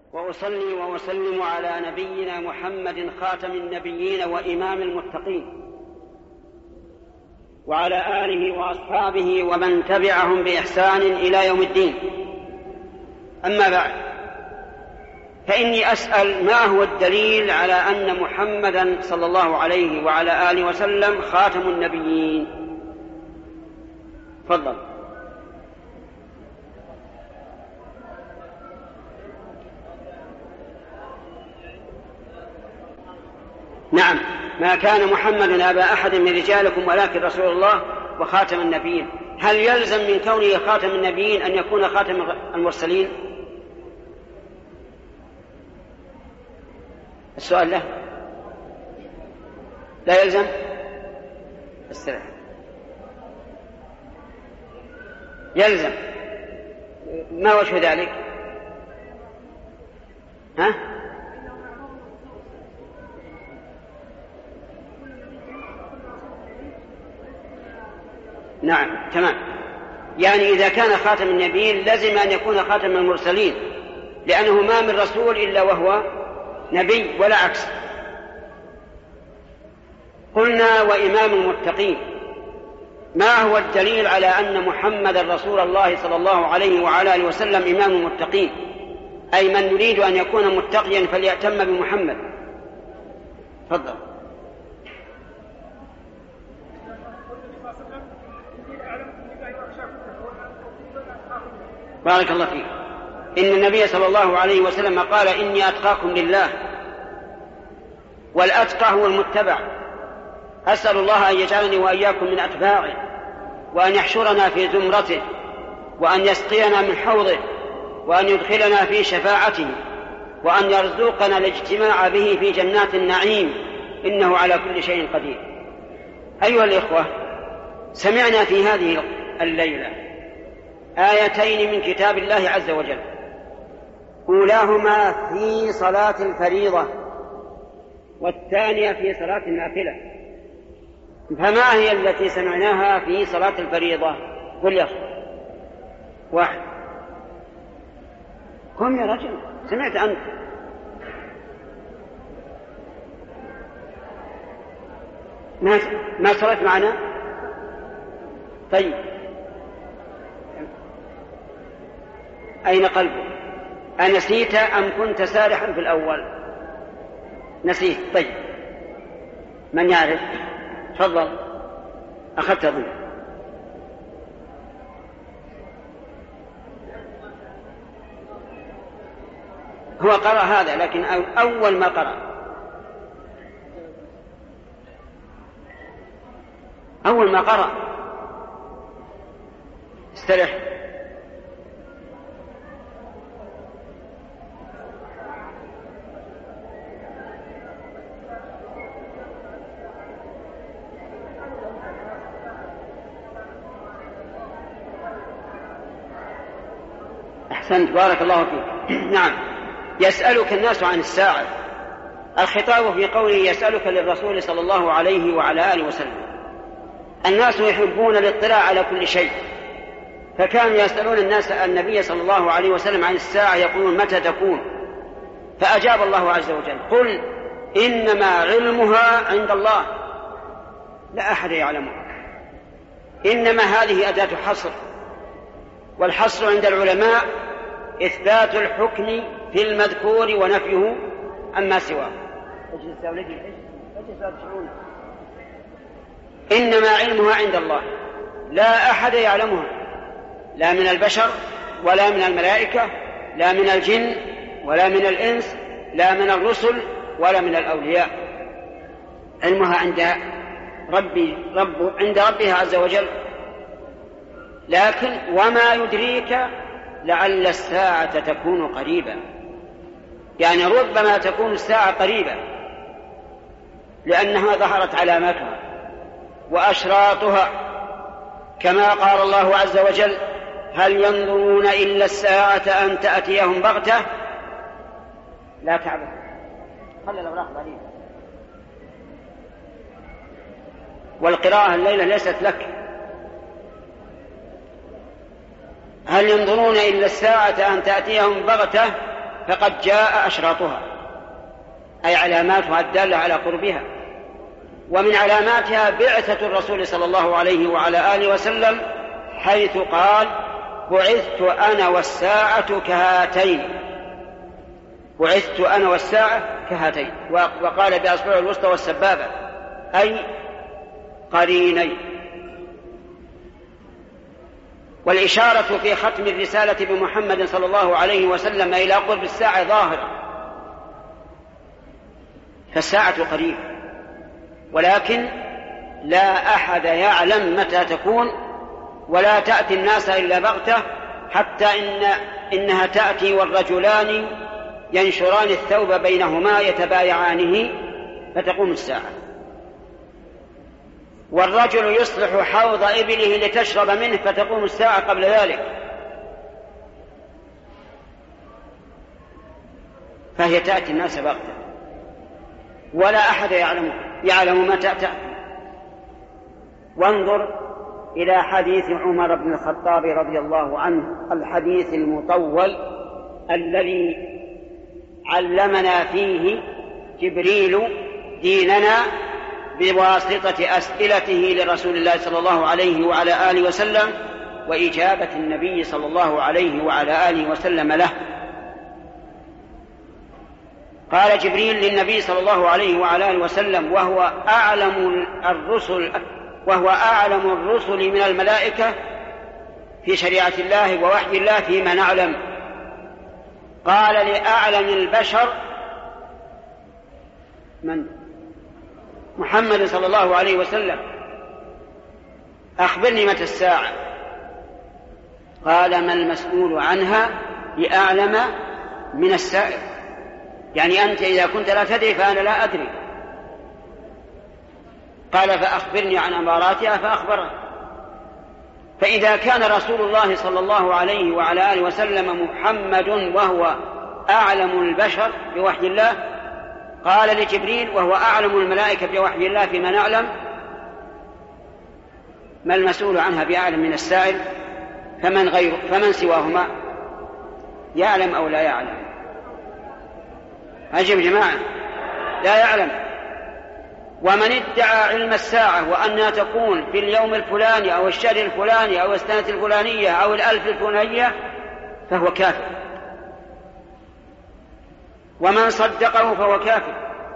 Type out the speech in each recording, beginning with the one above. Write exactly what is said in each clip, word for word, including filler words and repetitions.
وأصلي وأسلم على نبينا محمد خاتم النبيين وإمام المتقين وعلى آله وأصحابه ومن تبعهم بإحسان إلى يوم الدين. أما بعد، فإني أسأل ما هو الدليل على أن محمدا صلى الله عليه وعلى آله وسلم خاتم النبيين؟ تفضل. نعم، ما كان محمد أبا أحد من رجالكم ولكن رسول الله وخاتم النبيين. هل يلزم من كونه خاتم النبيين أن يكون خاتم المرسلين؟ السؤال له. لا يلزم. السلام. يلزم. ما وجه ذلك؟ ها؟ نعم، تمام. يعني إذا كان خاتم النبيين لازم أن يكون خاتم المرسلين، لأنه ما من رسول إلا وهو نبي ولا عكس. قلنا وإمام المتقين. ما هو الدليل على أن محمد رسول الله صلى الله عليه وعلى آله وسلم إمام المتقين؟ أي من يريد أن يكون متقيا فليأتم بمحمد. تفضل. بارك الله فيك. إن النبي صلى الله عليه وسلم قال: إني أتقاكم لله، والأتقى هو المتبع. أسأل الله أن يجعلني وإياكم من أتباعه، وأن يحشرنا في زمرته، وأن يسقينا من حوضه، وأن يدخلنا في شفاعته، وأن يرزقنا الاجتماع به في جنات النعيم، إنه على كل شيء قدير. أيها الإخوة، سمعنا في هذه الليلة آيتين من كتاب الله عز وجل، أولاهما في صلاة الفريضة والثانية في صلاة النافلة. فما هي التي سمعناها في صلاة الفريضة؟ قل يا أخي. واحد. قم يا رجل، سمعت أنت. ما ما صلت معنا؟ طيب، أين قلبك؟ أنسيت أم كنت سارحا في الأول؟ نسيت. طيب، من يعرف؟ تفضل. أخذت أظن. هو قرأ هذا، لكن أول ما قرأ أول ما قرأ استرح. أحسنت، بارك الله فيك. نعم، يسألك الناس عن الساعة. الخطاب في قوله يسألك للرسول صلى الله عليه وعلى آله وسلم. الناس يحبون الاطلاع على كل شيء، فكانوا يسألون الناس النبي صلى الله عليه وسلم عن الساعة، يقولون متى تكون؟ فأجاب الله عز وجل: قل إنما علمها عند الله لا أحد يعلمها. إنما هذه أداة حصر، والحصر عند العلماء إثبات الحكم في المذكور ونفيه عما سواه. إنما علمها عند الله لا أحد يعلمها، لا من البشر ولا من الملائكة، لا من الجن ولا من الإنس، لا من الرسل ولا من الأولياء. علمها عند ربي رب عند ربها عز وجل. لكن وما يدريك لعل الساعة تكون قريبة، يعني ربما تكون الساعة قريبة، لأنها ظهرت علاماتها وأشراطها، كما قال الله عز وجل: هل ينظرون إلا الساعة أن تأتيهم بغتة. لا تعبث. خلي الأوراق قليلا. والقراءة الليلة ليست لك. هل ينظرون إلا الساعة أن تأتيهم بغتة فقد جاء أشراطها، أي علاماتها الدالة على قربها. ومن علاماتها بعثة الرسول صلى الله عليه وعلى آله وسلم، حيث قال: بعثت أنا والساعة كهاتين. بعثت أنا والساعة كهاتين، وقال بأصبع الوسطى والسبابة، أي قرينين. والإشارة في ختم الرسالة بمحمد صلى الله عليه وسلم إلى قرب الساعة ظاهرة، فالساعة قريبة، ولكن لا أحد يعلم متى تكون، ولا تأتي الناس إلا بغتة، حتى إن إنها تأتي والرجلان ينشران الثوب بينهما يتبايعانه فتقوم الساعة، والرجل يصلح حوض إبله لتشرب منه فتقوم الساعة قبل ذلك. فهي تأتي الناس بغتة، ولا أحد يعلم يعلم متى تأتي. وانظر إلى حديث عمر بن الخطاب رضي الله عنه، الحديث المطول الذي علمنا فيه جبريل ديننا بواسطة أسئلته لرسول الله صلى الله عليه وعلى آله وسلم، وإجابة النبي صلى الله عليه وعلى آله وسلم له. قال جبريل للنبي صلى الله عليه وعلى آله وسلم وهو أعلم الرسل وهو أعلم الرسل من الملائكة في شريعة الله ووحي الله فيما نعلم، قال لأعلم البشر من؟ محمد صلى الله عليه وسلم: أخبرني متى الساعة؟ قال: ما المسؤول عنها بأعلم من السائل. يعني أنت إذا كنت لا تدري فأنا لا أدري. قال: فأخبرني عن أماراتها، فأخبره. فإذا كان رسول الله صلى الله عليه وعلى آله وسلم محمد وهو أعلم البشر بوحي الله، قال لجبريل وهو أعلم الملائكة بوحي الله فيما نعلم: ما المسؤول عنها بأعلم من السائل؟ فمن غير فمن سواهما يعلم أو لا يعلم؟ أجب جماعة، لا يعلم. ومن ادعى علم الساعة وأنها تكون في اليوم الفلاني أو الشهر الفلاني أو السنة الفلانية أو الألف الفلانية فهو كافر، ومن صدقه فهو كافر.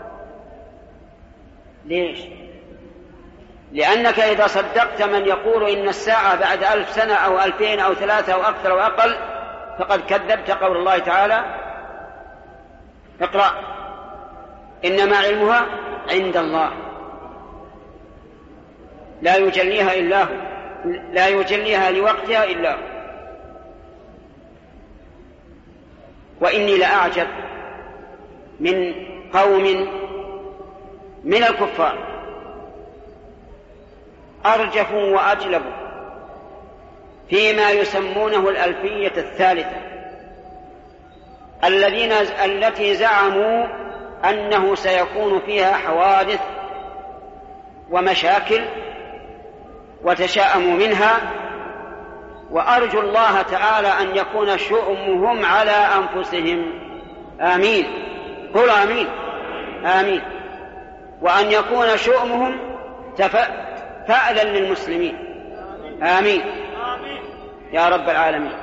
ليش؟ لأنك إذا صدقت من يقول إن الساعة بعد ألف سنة أو ألفين أو ثلاثة أو أكثر أو أقل فقد كذبت قول الله تعالى: اقرأ إنما علمها عند الله لا يجليها إلا هو لا يجليها لوقتها إلا هو. وإني لأعجب من قوم من الكفار أرجفوا وأجلبوا فيما يسمونه الألفية الثالثة، الذين التي زعموا أنه سيكون فيها حوادث ومشاكل وتشاءموا منها، وأرجو الله تعالى أن يكون شؤمهم على أنفسهم. آمين، قل آمين آمين. وأن يكون شؤمهم فألا للمسلمين. آمين يا رب العالمين.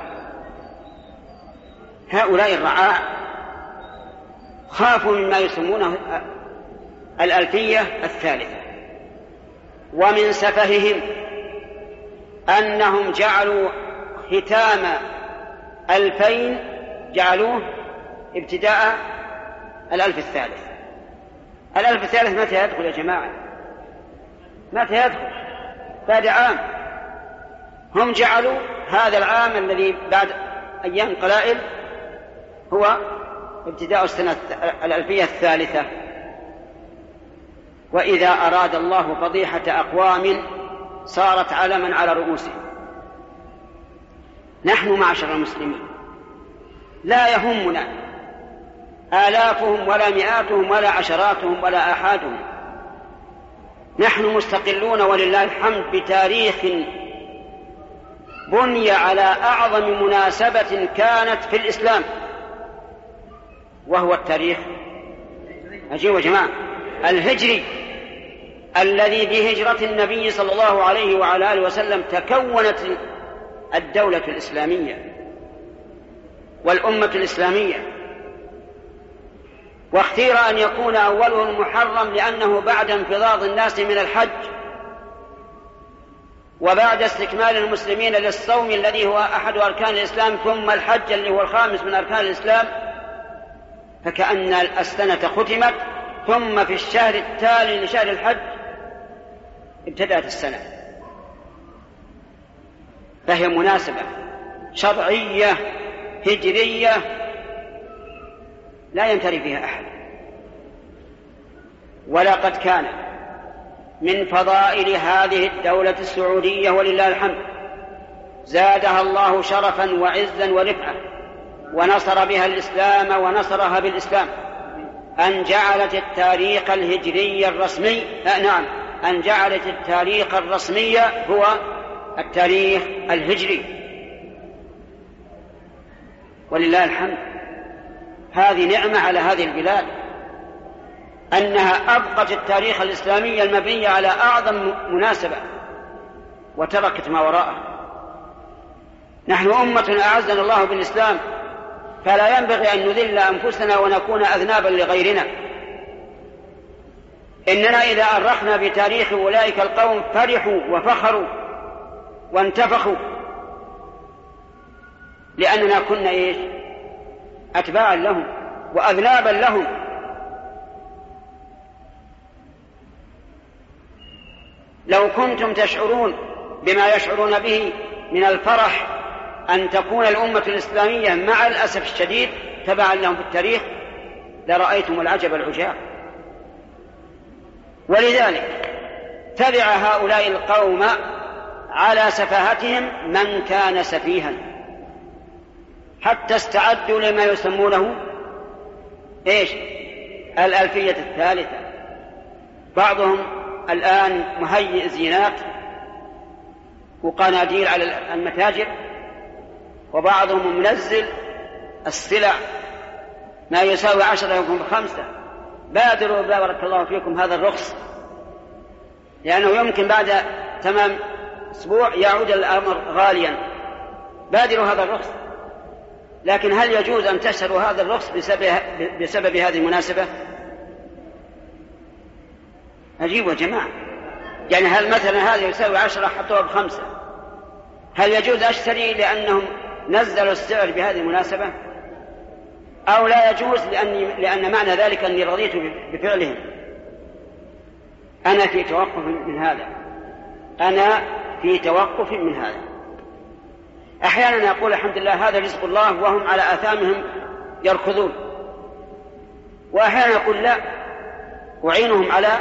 هؤلاء الرعاع خافوا مما يسمونه الألفية الثالثة، ومن سفههم أنهم جعلوا ختام ألفين جعلوه ابتداء الألف الثالث. الألف الثالث متى يدخل يا جماعة؟ متى يدخل؟ بعد عام. هم جعلوا هذا العام الذي بعد أيام قلائل هو ابتداء السنة الألفية الثالثة. وإذا أراد الله فضيحة أقوام صارت علما على رؤوسهم. نحن معشر المسلمين لا يهمنا آلافهم ولا مئاتهم ولا عشراتهم ولا آحادهم، نحن مستقلون ولله الحمد بتاريخ بني على أعظم مناسبة كانت في الإسلام، وهو التاريخ أجيب يا جماعة الهجري الذي بهجرة النبي صلى الله عليه وعلى آله وسلم تكونت الدولة الإسلامية والأمة الإسلامية، واختير أن يكون أوله المحرم لأنه بعد انفضاض الناس من الحج وبعد استكمال المسلمين للصوم الذي هو أحد أركان الإسلام ثم الحج اللي هو الخامس من أركان الإسلام، فكأن السنة ختمت ثم في الشهر التالي لشهر الحج ابتدأت السنة، فهي مناسبة شرعية هجرية لا ينتري فيها أحد. ولقد كان من فضائل هذه الدولة السعودية ولله الحمد زادها الله شرفا وعزا ورفعة ونصر بها الإسلام ونصرها بالإسلام أن جعلت التاريخ الهجري الرسمي آه نعم أن جعلت التاريخ الرسمي هو التاريخ الهجري ولله الحمد. هذه نعمة على هذه البلاد أنها أبقت التاريخ الإسلامي المبني على أعظم مناسبة وتركت ما وراءه. نحن أمة أعزنا الله بالإسلام فلا ينبغي أن نذل أنفسنا ونكون أذنابا لغيرنا. إننا إذا أرخنا بتاريخ أولئك القوم فرحوا وفخروا وانتفخوا لأننا كنا إيش؟ أتباعا لهم وأذنابا لهم. لو كنتم تشعرون بما يشعرون به من الفرح أن تكون الأمة الإسلامية مع الأسف الشديد تبعا لهم في التاريخ لرأيتم العجب العجاب. ولذلك تبع هؤلاء القوم على سفاهتهم من كان سفيها حتى استعدوا لما يسمونه إيش؟ الألفية الثالثة. بعضهم الآن مهيئ زينات وقناديل على المتاجر، وبعضهم منزل السلع ما يساوي عشرة يكون بخمسة. بادروا بارك الله فيكم هذا الرخص لأنه يمكن بعد تمام أسبوع يعود الأمر غاليا. بادروا هذا الرخص. لكن هل يجوز أن تشتروا هذا الرخص بسبب, بسبب هذه المناسبة؟ أجيبوا يا جماعة. يعني هل مثلا هذا يساوي عشرة حطوها بخمسة، هل يجوز أشتري لأنهم نزلوا السعر بهذه المناسبة أو لا يجوز لأني لأن معنى ذلك أني رضيت بفعلهم؟ أنا في توقف من هذا أنا في توقف من هذا. أحيانا يقول الحمد لله هذا رزق الله وهم على آثامهم يركضون، وأحيانا يقول لا أعينهم على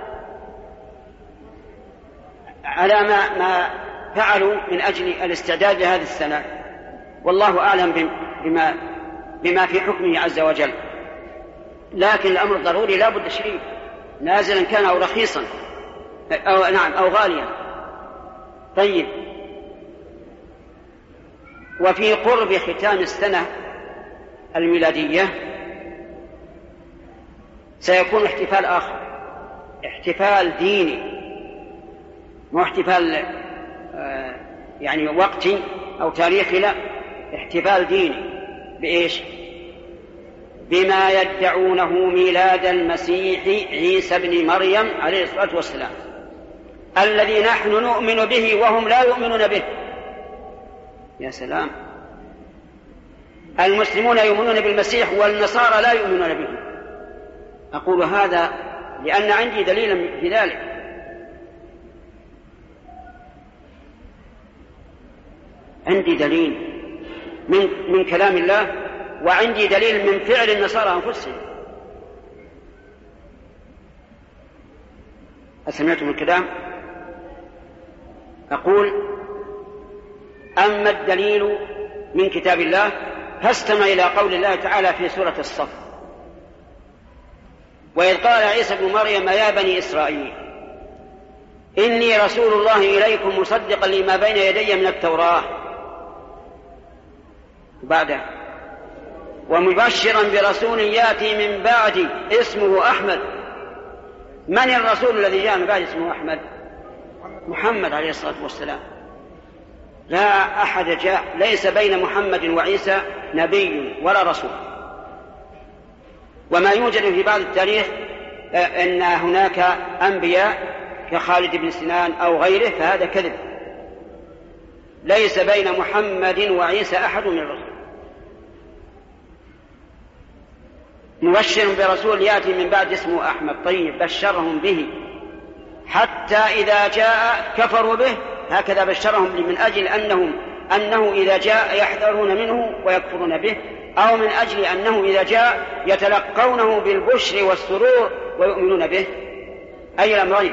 على ما, ما فعلوا من أجل الاستعداد لهذه السنة، والله أعلم بما, بما في حكمه عز وجل. لكن الأمر ضروري لا بد شريف نازلا كان أو رخيصا أو, نعم أو غاليا. طيب، وفي قرب ختام السنة الميلادية سيكون احتفال آخر، احتفال ديني، مو احتفال آه يعني وقتي أو تاريخي، لا، احتفال ديني. بإيش؟ بما يدعونه ميلاد المسيح عيسى بن مريم عليه الصلاة والسلام الذي نحن نؤمن به وهم لا يؤمنون به. يا سلام، المسلمون يؤمنون بالمسيح والنصارى لا يؤمنون به. أقول هذا لأن عندي دليلا في ذلك. عندي دليل من, من كلام الله، وعندي دليل من فعل النصارى أنفسهم. أسمعتم الكلام؟ أقول أما الدليل من كتاب الله فاستمع إلى قول الله تعالى في سورة الصف: وإذ قال عيسى بن مريم يا بني إسرائيل إني رسول الله إليكم مصدقا لما بين يدي من التوراة. وبعدها ومبشرا برسول يأتي من بعد اسمه أحمد. من الرسول الذي جاء من بعد اسمه أحمد؟ محمد عليه الصلاة والسلام. لا أحد جاء، ليس بين محمد وعيسى نبي ولا رسول. وما يوجد في بعض التاريخ أن هناك أنبياء كخالد بن سنان أو غيره، فهذا كذب. ليس بين محمد وعيسى أحد من الرسل. مبشر برسول يأتي من بعد اسمه أحمد. طيب، بشرهم به حتى إذا جاء كفروا به، هكذا بشرهم من أجل أنهم أنه إذا جاء يحذرون منه ويكفرون به، أو من أجل أنه إذا جاء يتلقونه بالبشر والسرور ويؤمنون به؟ أي الأمرين؟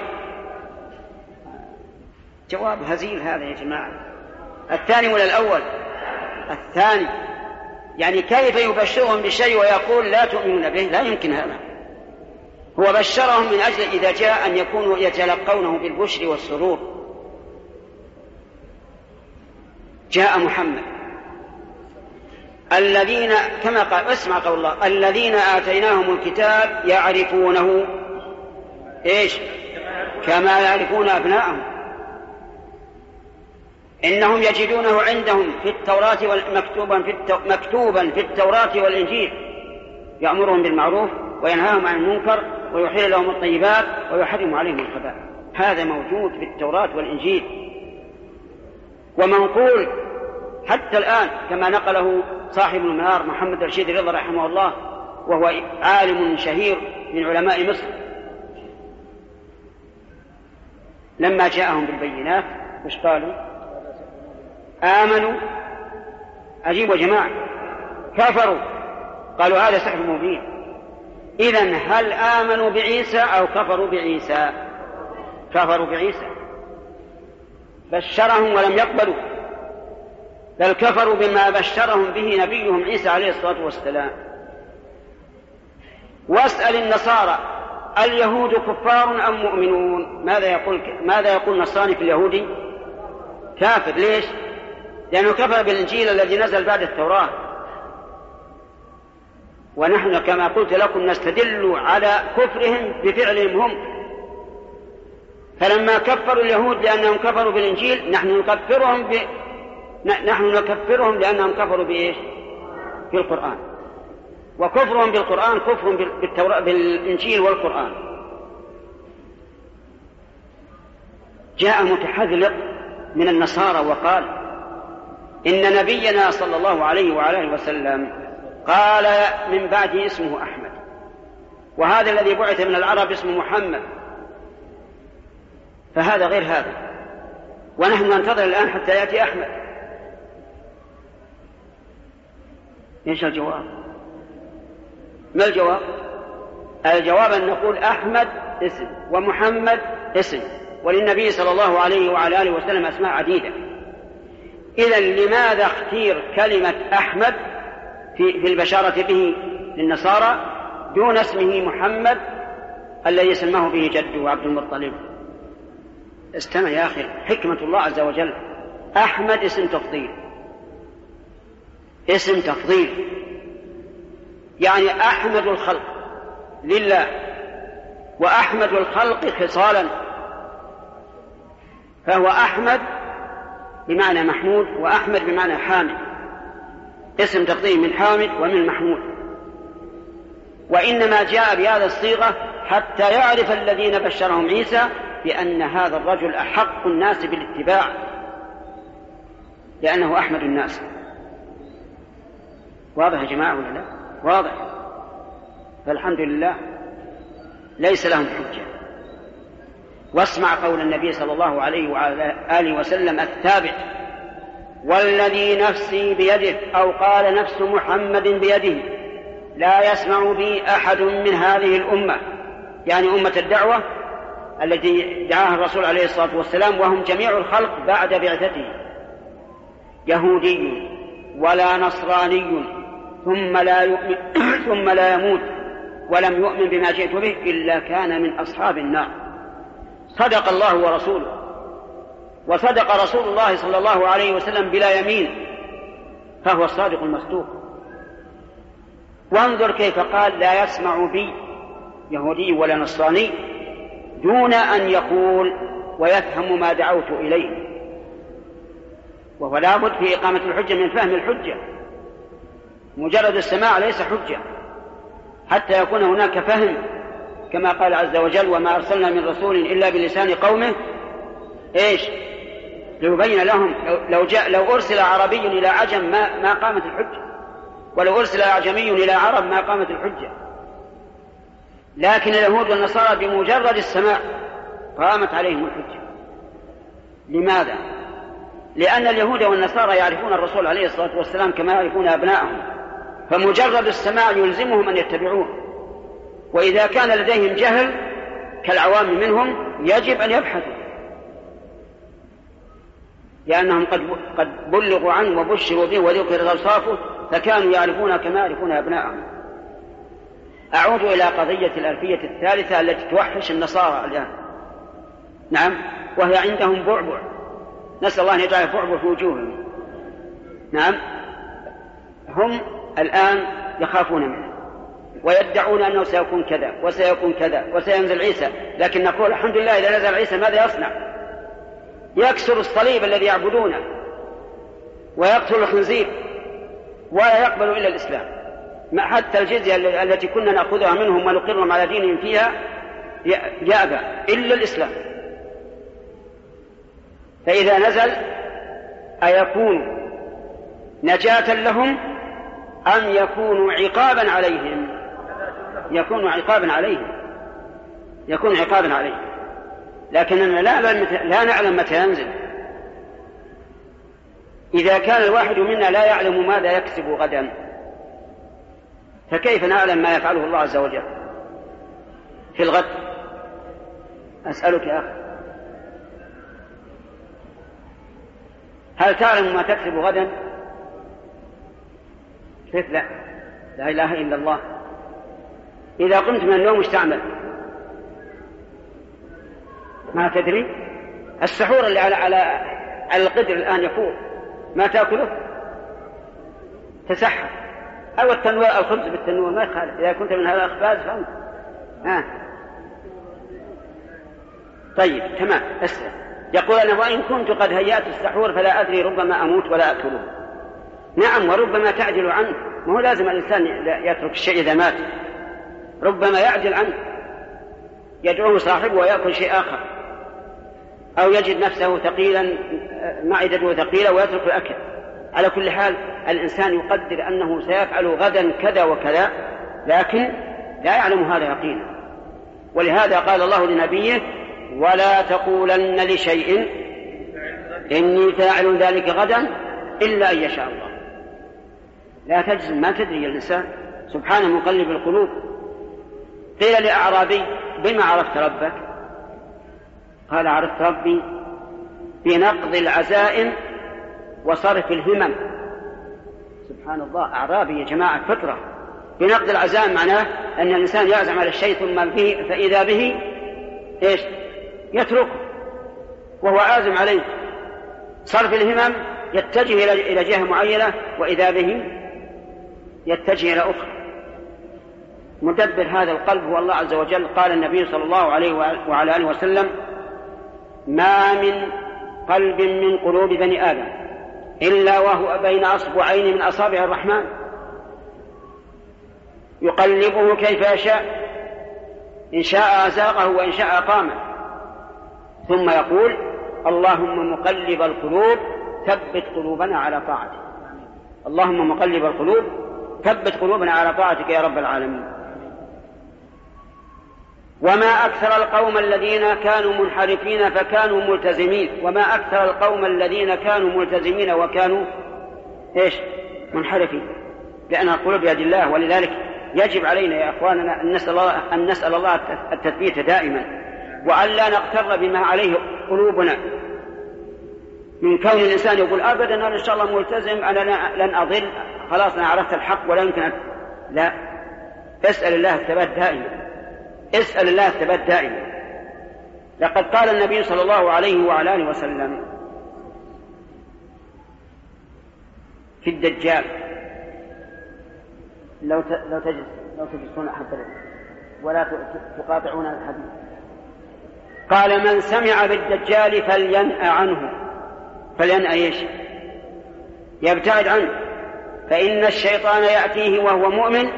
جواب هزيل هذا يا جماعة. الثاني ولا الأول؟ الثاني. يعني كيف يبشرهم بشيء ويقول لا تؤمنون به؟ لا يمكن هذا. هو بشرهم من أجل إذا جاء أن يكونوا يتلقونه بالبشر والسرور. جاء محمد الذين كما قال، اسمع قول الله: الذين آتيناهم الكتاب يعرفونه إيش؟ كما يعرفون أبناءهم. إنهم يجدونه عندهم في التوراة والمكتوبا في التو... مكتوبا في التوراة والإنجيل، يأمرهم بالمعروف وينهاهم عن المنكر ويحل لهم الطيبات ويحرم عليهم الخبائث. هذا موجود في التوراة والإنجيل ومنقول حتى الآن، كما نقله صاحب المنار محمد رشيد رضا رحمه الله، وهو عالم شهير من علماء مصر. لما جاءهم بالبينات وش قالوا؟ آمنوا. أجيبوا يا جماعة. كفروا، قالوا هذا سحر مبين. إذن هل آمنوا بعيسى أو كفروا بعيسى؟ كفروا بعيسى. بشرهم ولم يقبلوا، بل كفروا بما بشرهم به نبيهم عيسى عليه الصلاة والسلام. واسأل النصارى: اليهود كفار أم مؤمنون؟ ماذا يقول ماذا يقول نصراني في اليهودي؟ كافر. ليش؟ لأنه كفر بالإنجيل الذي نزل بعد التوراة. ونحن كما قلت لكم نستدل على كفرهم بفعلهم هم. فلما كفروا اليهود لأنهم كفروا بالإنجيل، نحن نكفرهم ب... نحن نكفرهم لأنهم كفروا بإيش؟ بالقرآن. وكفرهم بالقرآن كفر بالتوراة بالإنجيل والقرآن. جاء متحذلق من النصارى وقال إن نبينا صلى الله عليه وعلى آله وسلم قال من بعد اسمه أحمد، وهذا الذي بعث من العرب اسمه محمد، فهذا غير هذا، ونحن ننتظر الآن حتى يأتي أحمد. إيش الجواب؟ ما الجواب؟ الجواب أن نقول أحمد اسم ومحمد اسم، وللنبي صلى الله عليه وعلى آله وسلم أسماء عديدة. إذن لماذا اختير كلمة أحمد في, في البشارة به للنصارى دون اسمه محمد الذي سماه به جده عبد المطلب؟ استمع يا أخي، حكمة الله عز وجل. أحمد اسم تفضيل، اسم تفضيل، يعني أحمد الخلق لله، وأحمد الخلق خصالا، فهو أحمد بمعنى محمود، وأحمد بمعنى حامد، اسم تفضيل من حامد ومن محمود. وإنما جاء بهذا الصيغة حتى يعرف الذين بشرهم عيسى بأن هذا الرجل أحق الناس بالاتباع، لأنه أحمد الناس. واضح يا جماعة ولا لا؟ واضح. فالحمد لله ليس لهم حجة. واسمع قول النبي صلى الله عليه وعلى آله وسلم الثابت: والذي نفسي بيده، أو قال نفس محمد بيده، لا يسمع بي أحد من هذه الأمة، يعني أمة الدعوة التي دعاها الرسول عليه الصلاة والسلام، وهم جميع الخلق بعد بعثته، يهودي ولا نصراني ثم لا يؤمن ثم لا يموت ولم يؤمن بما جئت به إلا كان من أصحاب النار. صدق الله ورسوله، وصدق رسول الله صلى الله عليه وسلم بلا يمين، فهو الصادق المصدوق. وانظر كيف قال لا يسمع بي يهودي ولا نصراني دون أن يقول ويفهم ما دعوت إليه. وهو لابد في إقامة الحجة من فهم الحجة، مجرد السماع ليس حجة حتى يكون هناك فهم، كما قال عز وجل وما أرسلنا من رسول إلا بلسان قومه إيش ليبين لهم. لو, جاء لو أرسل عربي إلى عجم ما, ما قامت الحجة، ولو أرسل أعجمي إلى عرب ما قامت الحجة. لكن اليهود والنصارى بمجرد السماع قامت عليهم الحجة. لماذا؟ لأن اليهود والنصارى يعرفون الرسول عليه الصلاة والسلام كما يعرفون أبنائهم، فمجرد السماع يلزمهم أن يتبعوه. وإذا كان لديهم جهل كالعوام منهم يجب أن يبحثوا، لأنهم قد قد بلغوا عنه وبشروا به وذكر أوصافه فكانوا يعرفون كما يعرفون أبنائهم. أعود إلى قضية الألفية الثالثة التي توحش النصارى الآن. نعم، وهي عندهم بعبع، نسأل الله أن يجعل بعبع في وجوههم. نعم، هم الآن يخافون منه ويدعون أنه سيكون كذا وسيكون كذا وسينزل عيسى، لكن نقول الحمد لله إذا نزل عيسى ماذا يصنع؟ يكسر الصليب الذي يعبدونه ويقتل الخنزير ولا يقبل إلا الإسلام. حتى الجزية التي كنا نأخذها منهم ونقرهم على دينهم فيها يأبى إلا الإسلام. فإذا نزل أيكون نجاة لهم أم يكون عقابا عليهم؟ يكون عقابا عليهم، يكون عقابا عليهم. لكننا لا نعلم متى ينزل. إذا كان الواحد منا لا يعلم ماذا يكسب غدا فكيف نعلم ما يفعله الله عز وجل في الغد؟ أسألك يا أخي، هل تعلم ما تكسب غدا؟ كيف لا؟ لا إله إلا الله. إذا قمت من النوم ايش تعمل؟ ما تدري. السحور اللي على على على القدر الآن يفور ما تأكله تسحر، أو التنوير الخبز بالتنوير ما يخالف إذا كنت من هذا الأخباز فأنت ها. طيب تمام. أسأل يقول أنا وإن كنت قد هيأت السحور فلا أدري ربما أموت ولا أكله. نعم، وربما تعجل عنه، ما هو لازم الإنسان يترك الشيء إذا مات، ربما يعجل عنه يدعوه صاحبه ويأكل شيء آخر، أو يجد نفسه ثقيلا معدته ثقيلة ويترك الأكل. على كل حال الإنسان يقدر أنه سيفعل غدا كذا وكذا، لكن لا يعلم هذا يقينا. ولهذا قال الله لنبيه ولا تقولن لشيء إني فاعل ذلك غدا إلا أن يشاء الله. لا تجزم، ما تدري الإنسان، سبحانه مقلب القلوب. قيل لأعرابي بما عرفت ربك؟ قال عرفت ربي بنقض العزائم وصرف الهمم. سبحان الله، أعرابي يا جماعة فطرة. بنقض العزائم معناه أن الإنسان يعزم على الشيء ثم به فإذا به إيش يتركه وهو عازم عليه. صرف الهمم يتجه إلى جهة معينة وإذا به يتجه إلى أخرى. مدبر هذا القلب هو الله عز وجل. قال النبي صلى الله عليه وعلى آله وسلم ما من قلب من قلوب بني آدم إلا وهو بين أصبعين من أصابع الرحمن يقلبه كيف يشاء، إن شاء أزاغه وإن شاء أقامه، ثم يقول اللهم مقلب القلوب ثبت قلوبنا على طاعتك. اللهم مقلب القلوب ثبت قلوبنا على طاعتك يا رب العالمين. وما أكثر القوم الذين كانوا منحرفين فكانوا ملتزمين. وما أكثر القوم الذين كانوا ملتزمين وكانوا إيش منحرفين، لأن القلوب بيد الله. ولذلك يجب علينا يا أخواننا أن نسأل الله, أن نسأل الله التثبيت دائما، وأن لا نغتر بما عليه قلوبنا من كون الإنسان يقول أبدا أنا إن شاء الله ملتزم، أنا لن أضل، خلاص أنا عرفت الحق ولا يمكن أن... لا، اسأل الله الثبات دائما، اسأل الله الثبات دائما. لقد قال النبي صلى الله عليه وعلى آله وسلم في الدجال لو لو تجلس لو تجلسون حتى ولا تقاطعون الحديث. قال من سمع بالدجال فلينأ عنه. فلينأ ايش؟ يبتعد عنه، فإن الشيطان يأتيه وهو مؤمن،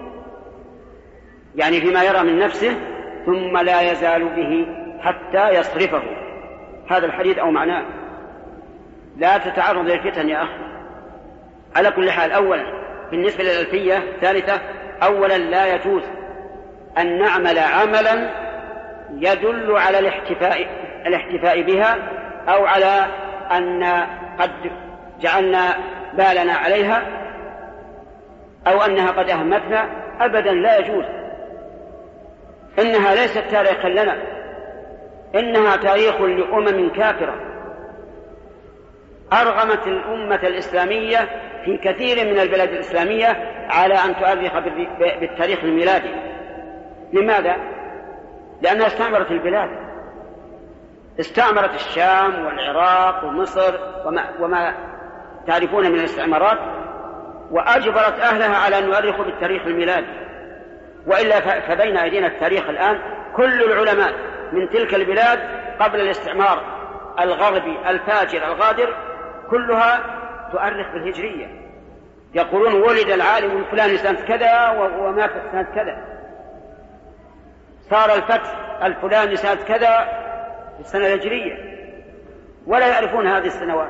يعني فيما يرى من نفسه، ثم لا يزال به حتى يصرفه. هذا الحديث أو معناه. لا تتعرض للفتن يا أخي. على كل حال، أولا بالنسبة للألفية. ثالثة، أولا لا يجوز أن نعمل عملا يدل على الاحتفاء, الاحتفاء بها، أو على أن قد جعلنا بالنا عليها، أو أنها قد أهمتنا. أبدا لا يجوز. إنها ليست تاريخا لنا، إنها تاريخ لأمم كافرة أرغمت الأمة الإسلامية في كثير من البلاد الإسلامية على أن تؤرخ بالتاريخ الميلادي. لماذا؟ لأنها استعمرت البلاد، استعمرت الشام والعراق ومصر وما, وما تعرفون من الاستعمارات، وأجبرت أهلها على أن يؤرخوا بالتاريخ الميلادي. وإلا فبين أيدينا التاريخ الآن. كل العلماء من تلك البلاد قبل الاستعمار الغربي الفاجر الغادر كلها تؤرخ بالهجرية. يقولون ولد العالم الفلاني سنة كذا ومات سنة كذا، صار الفتح الفلاني سنة كذا في السنة الهجرية، ولا يعرفون هذه السنوات.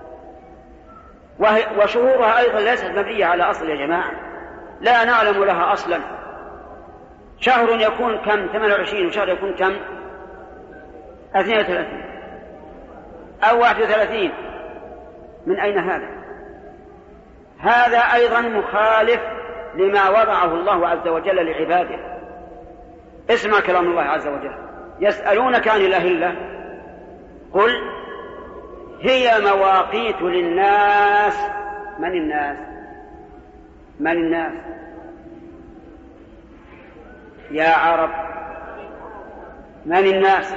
وشهورها أيضا ليست مبنية على أصل يا جماعة، لا نعلم لها أصلا. شهر يكون كم؟ ثمانية وعشرين، وشهر يكون كم؟ اثنين وثلاثين أو واحد وثلاثين. من أين هذا؟ هذا أيضا مخالف لما وضعه الله عز وجل لعباده. اسمع كلام الله عز وجل: يسألونك عن الأهلة قل هي مواقيت للناس. من الناس؟ من الناس يا عرب؟ من الناس؟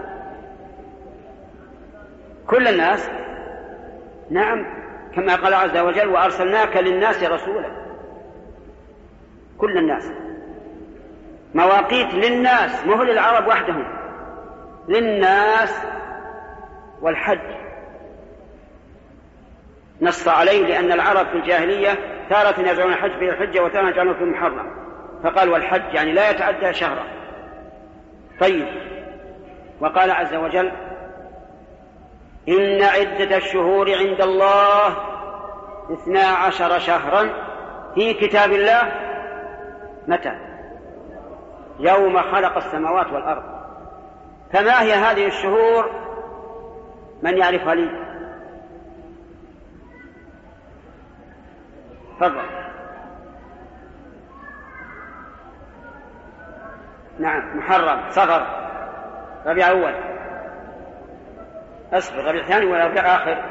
كل الناس. نعم، كما قال عز وجل: وأرسلناك للناس رسولا. كل الناس. مواقيت للناس، ما هو للعرب وحدهم، للناس. والحج نص عليه، لأن العرب في الجاهلية تارة يجعلون الحج في الحجة وتارة يجعلون في المحرم، فقال والحج يعني لا يتعدى شهرا. طيب، وقال عز وجل: إن عدة الشهور عند الله اثنا عشر شهرا في كتاب الله. متى؟ يوم خلق السماوات والأرض. فما هي هذه الشهور؟ من يعرفها لي؟ تفضل. نعم، محرم، صفر، ربيع أول، أصبر، ربيع ثاني ولا ربيع آخر؟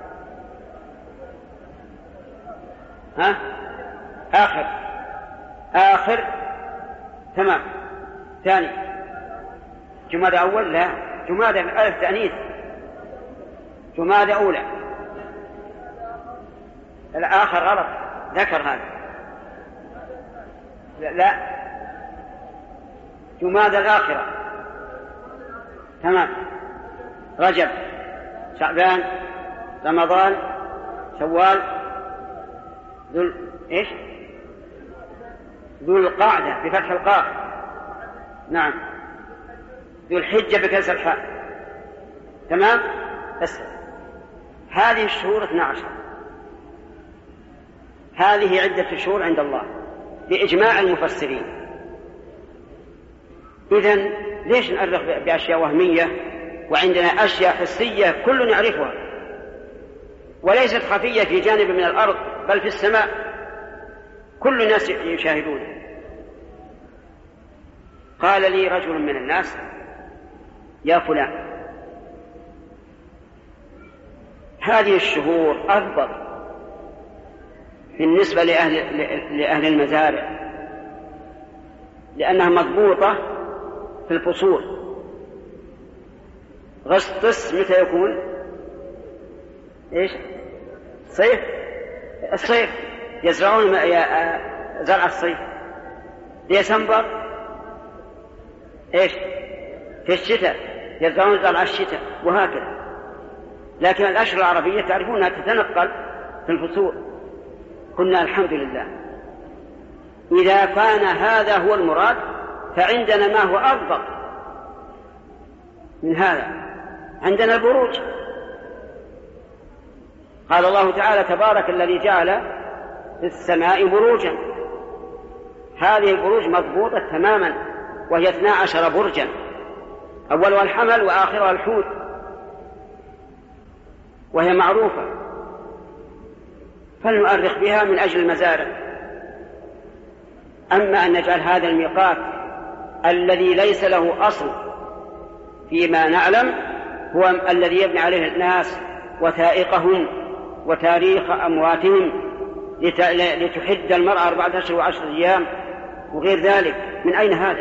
ها؟ آخر. آخر، تمام. ثاني جمادى أول؟ لا، جمادى ألف تأنيث، جمادى أولى. الآخر غلط، ذكر هذا. لا, لا. جمادى الآخرة، تمام. رجب، شعبان، رمضان، شوال، ذو ايش؟ ذو القعدة بفتح القاف. نعم، ذو الحجة بكسر الحاء. تمام. بس هذه الشهور اثنا عشر، هذه عدة الشهور عند الله بإجماع المفسرين. إذن ليش نؤرخ بأشياء وهمية وعندنا أشياء حسية كل نعرفها وليست خفية في جانب من الأرض بل في السماء كل الناس يشاهدون؟ قال لي رجل من الناس: يا فلان، هذه الشهور أضبط بالنسبة لأهل, لأهل المزارع، لأنها مضبوطة في الفصول. غسطس متى يكون؟ إيش؟ صيف. الصيف يزرعون زرع الصيف؟ ديسمبر إيش؟ في الشتاء يزرعون زرع الشتاء وهكذا. لكن الأشهر العربية تعرفونها تتنقل في الفصول. قلنا الحمد لله إذا كان هذا هو المراد فعندنا ما هو أفضل من هذا، عندنا البروج. قال الله تعالى تبارك الذي جعل في السماء بروجا. هذه البروج مضبوطة تماما وهي اثنا عشر برجا، أولها الحمل وآخرها الحوت، وهي معروفة، فلنؤرخ بها من أجل المزارع. أما أن نجعل هذا الميقات الذي ليس له أصل فيما نعلم هو الذي يبني عليه الناس وثائقهم وتاريخ أمواتهم لتحد المرأة أربعة أشهر وعشر أيام وغير ذلك، من أين هذا؟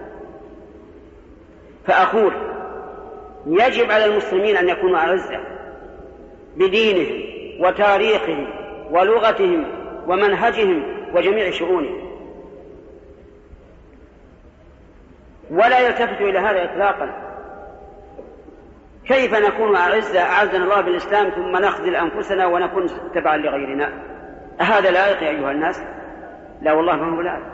فأقول يجب على المسلمين أن يكونوا أعزة بدينهم وتاريخهم ولغتهم ومنهجهم وجميع شؤونهم، ولا يلتفتوا إلى هذا إطلاقا. كيف نكون أعزة أعزنا الله بالإسلام ثم نخذل أنفسنا ونكون تبعا لغيرنا؟ هذا لائق يا أيها الناس؟ لا والله ما هو لائق.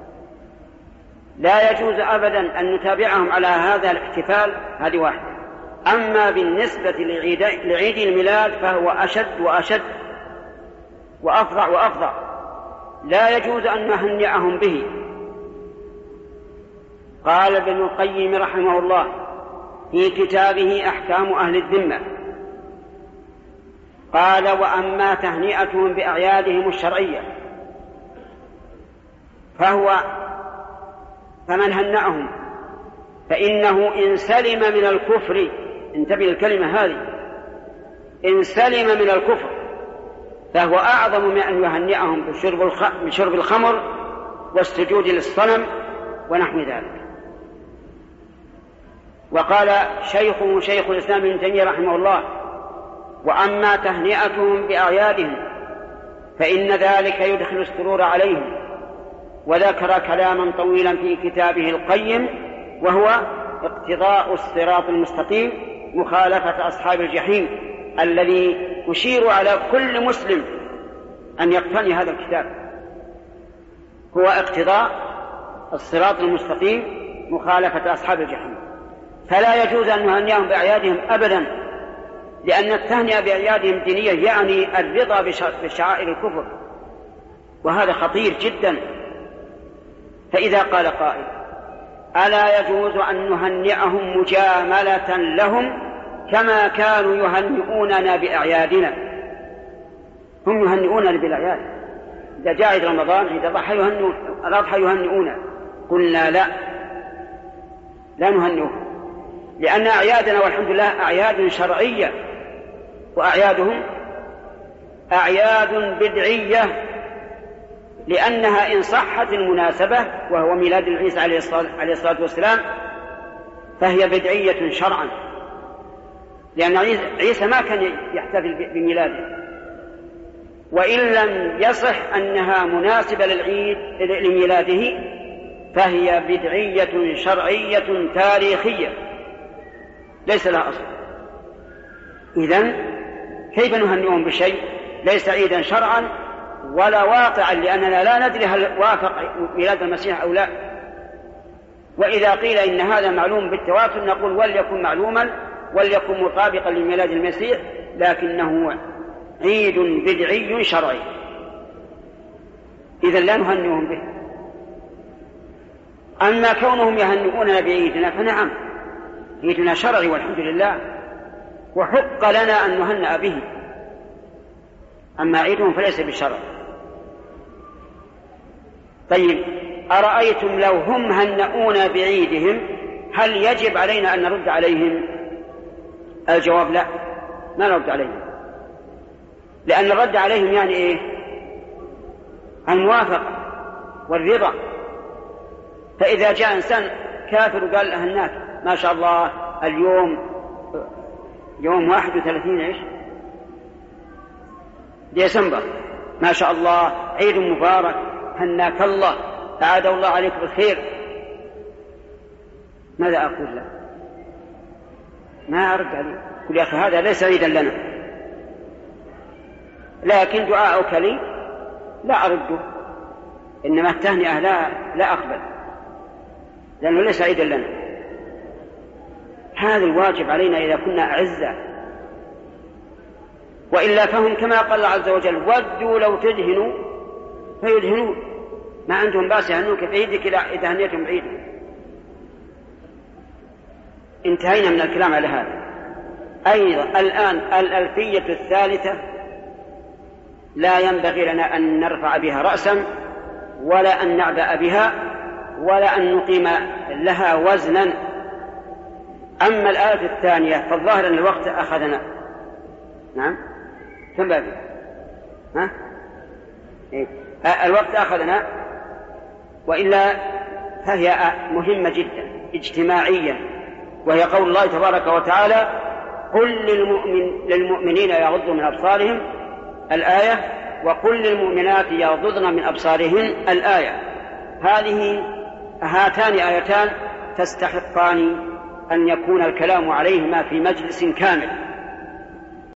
لا يجوز أبدا أن نتابعهم على هذا الاحتفال، هذه واحدة. أما بالنسبة لعيد, لعيد الميلاد فهو أشد وأشد وأفظع وأفظع، لا يجوز أن نهنئهم به. قال ابن القيم رحمه الله في كتابه أحكام أهل الذمة، قال وأما تهنئتهم بأعيادهم الشرعية فهو فمن هنأهم فإنه إن سلم من الكفر، انتبه الكلمة هذه، إن سلم من الكفر فهو أعظم من أن يهنئهم بشرب الخمر والسجود للصنم ونحو ذلك. وقال شيخه شيخ الإسلام ابن تيمية رحمه الله وأما تهنئتهم بأعيادهم فإن ذلك يدخل السرور عليهم. وذكر كلاما طويلا في كتابه القيم وهو اقتضاء الصراط المستقيم مخالفة أصحاب الجحيم، الذي يشير على كل مسلم أن يقتني هذا الكتاب، هو اقتضاء الصراط المستقيم مخالفة أصحاب الجحيم. فلا يجوز أن نهنئهم بأعيادهم أبدا، لأن التهنئة بأعيادهم دينية يعني الرضا بشعائر الكفر، وهذا خطير جدا. فإذا قال قائل ألا يجوز أن نهنئهم مجاملة لهم كما كانوا يهنئوننا بأعيادنا؟ هم يهنئوننا بالأعياد، إذا جاء عيد رمضان إذا ضحى يهنئون الأضحى يهنئونا. قلنا لا لا نهنئهم، لأن أعيادنا والحمد لله أعياد شرعية، وأعيادهم أعياد بدعية، لأنها إن صحت المناسبة وهو ميلاد عيسى عليه الصلاة والسلام فهي بدعية شرعا، لأن عيسى ما كان يحتفل بميلاده. وإن لم يصح أنها مناسبة للعيد لميلاده فهي بدعية شرعية تاريخية ليس لها أصل. إذن كيف نهنئهم بشيء ليس عيدا شرعا ولا واقعا، لأننا لا ندري هل وافق ميلاد المسيح أو لا. وإذا قيل إن هذا معلوم بالتواتر نقول وليكن معلوما وليكن مطابقا لميلاد المسيح، لكنه عيد بدعي شرعي، إذن لا نهنئهم به. أما كونهم يهنئوننا بعيدنا فنعم، عيدنا شرعي والحمد لله، وحق لنا أن نهنأ به. أما عيدهم فليس بالشرع. طيب أرأيتم لو هم هنؤونا بعيدهم هل يجب علينا أن نرد عليهم؟ الجواب لا، ما نرد عليهم، لأن الرد عليهم يعني إيه؟ الموافقة والرضا. فإذا جاء إنسان كافر وقال هناك ما شاء الله اليوم يوم واحد وثلاثين إيش ديسمبر ما شاء الله عيد مبارك هناك الله، أعاد الله عليك بالخير، ماذا أقول له؟ ما أرد عليه، قل يا أخي هذا ليس عيدا لنا، لكن دعاءك لي لا أرده، إنما التهنئة لا, لا أقبل لأنه ليس عيدا لنا. هذا الواجب علينا إذا كنا أعزة، وإلا فهم كما قال الله عز وجل ودوا لو تدهنوا فيدهنون، ما عندهم باس يهنوك بعيدك إذا هنيتهم بعيدهم. انتهينا من الكلام على هذا. أيضا الآن الألفية الثالثة لا ينبغي لنا أن نرفع بها رأسا ولا أن نعبأ بها ولا أن نقيم لها وزنا. أما الآية الثانية فالظاهر أن الوقت أخذنا. نعم كم بابي؟ ها؟ إيه؟ الوقت أخذنا، وإلا فهي مهمة جدا اجتماعيا، وهي قول الله تبارك وتعالى قل للمؤمن للمؤمنين يغضوا من أبصارهم الآية، وقل للمؤمنات يغضضن من أبصارهن الآية. هذه هاتان آيتان تستحقان أن يكون الكلام عليهما في مجلس كامل.